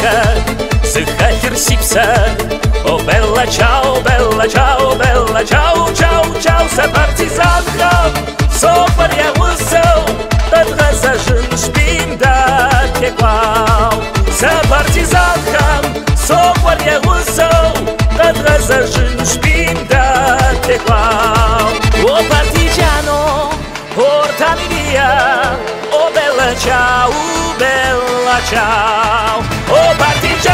se sipsa. Oh bella ciao, bella ciao, bella ciao, ciao, ciao, se partizanka, so ಪರಿявился, тот разожжен шпим да теквал. Se partizanka, so ಪರಿявился, tот разожжен шпим да tеквал. Oh partigiano, portami via, oh bella ciao, oh partigiano.